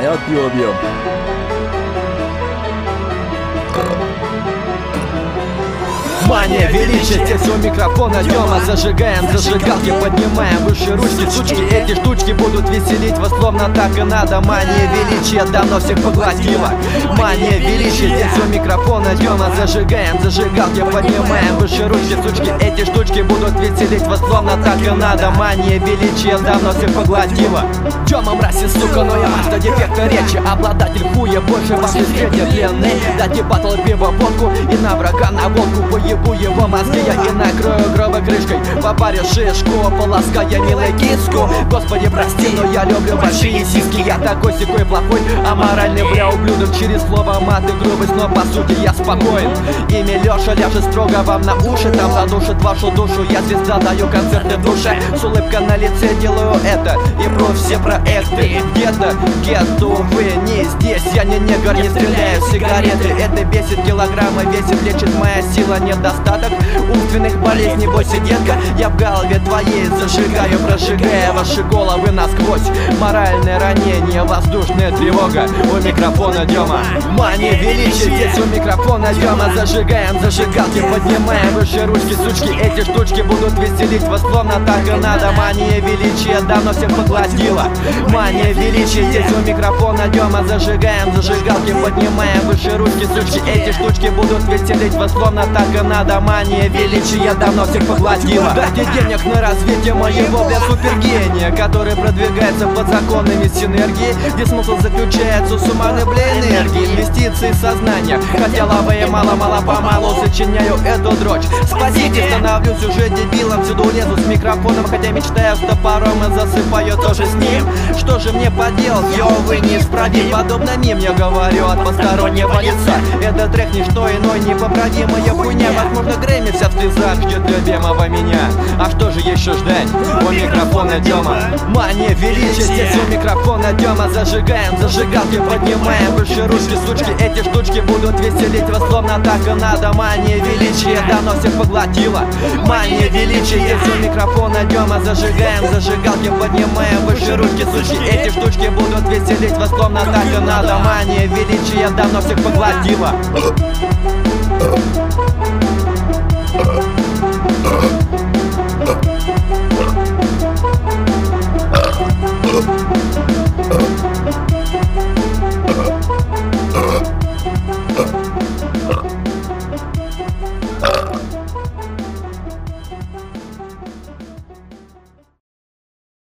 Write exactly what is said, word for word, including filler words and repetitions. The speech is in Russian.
я вот пиво пью. Мания величия, здесь у микрофона Дема. Зажигаем зажигалки, поднимаем выше ручки. Сучки, эти штучки будут веселить вас словно так и надо. Мания величия давно всех поглотила. Мания величия, здесь у микрофона Дема. Зажигаем зажигалки, поднимаем выше ручки. Сучки, эти штучки будут веселить вас словно так и надо. Мания величия давно всех поглотила. Дема мрази, сука, но я мастер дефекта речи. Обладатель хуя больше вашей средней длины. Дайте батл пиво, водку и на врага на волку. Поебу его мозги я и накрою гробы крышкой. По паре шишку, полоская милой киску. Господи, прости, но я люблю большие сиськи. Я такой секой плохой, аморальный, бля, ублюдок. Через слово мат и грубость, но по сути я спокоен. Имя Леша ляжет строго вам на уши. Там задушит вашу душу, я звезда, даю концерты в душе. С улыбкой на лице делаю это и про все проекты. Где-то, где-то, увы, не здесь. Я не негр, не стреляю в сигареты. Это бесит, килограммы весит, лечит моя сила, недостаток умственных болезней. Бойся, детка, я в голове твоей зажигаю, прожигая ваши головы насквозь. Моральное ранение, воздушная тревога. У микрофона Дема. Мания величия, здесь у микрофона Дема. Зажигаем зажигалки, поднимаем выше ручки. Сучки, эти штучки будут веселить вас словно так и надо. Мания величия давно всех поглотила. Мания величия, здесь у микрофона Дема. Зажигаем зажигалки, поднимаем выше ручки. Сучки, эти штучки будут веселить вас словно так и надо. Мания величия давно всех поглотила. Дайте денег на развитие моего, бля, супергения, который продвигается под законами синергии, где смысл заключается в суммарной, бля, энергии. Инвестиции сознания, хотя лава я мало-мало-помалу сочиняю эту дрочь. Спасите, становлюсь уже дебилом, всюду лезу с микрофоном, хотя мечтаю с топором и засыпаю тоже с ним. Что же мне поделать, йоу, вы неисправим. Подобно мим я говорю от постороннего лица. Этот трек не что иной, непоправимая хуйня. Возможно, Грэмми вся в слезах ждет любимого меня. А что же еще ждать? У микрофона Дема. Мания величия, здесь у микрофона Дема. Зажигаем зажигалки, поднимаем выше ручки. Сучки, эти штучки будут веселить вас словно так и надо. Мания величия давно всех поглотила. Мания величия, здесь у микрофона Дема. Зажигаем зажигалки, поднимаем выше ручки. Сучки, эти штучки будут веселить вас словно так и надо. Мания величия давно всех поглотила.